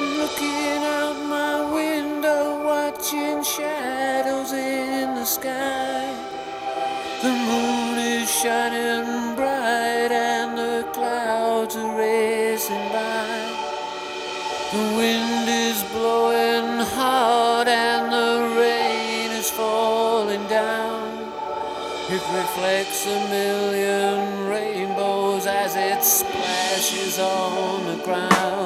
looking out my window, watching shadows in the sky. The moon is shining bright and the clouds are racing by. The wind is blowing hard and the rain is falling down. It reflects a million rainbows as it splashes on the ground.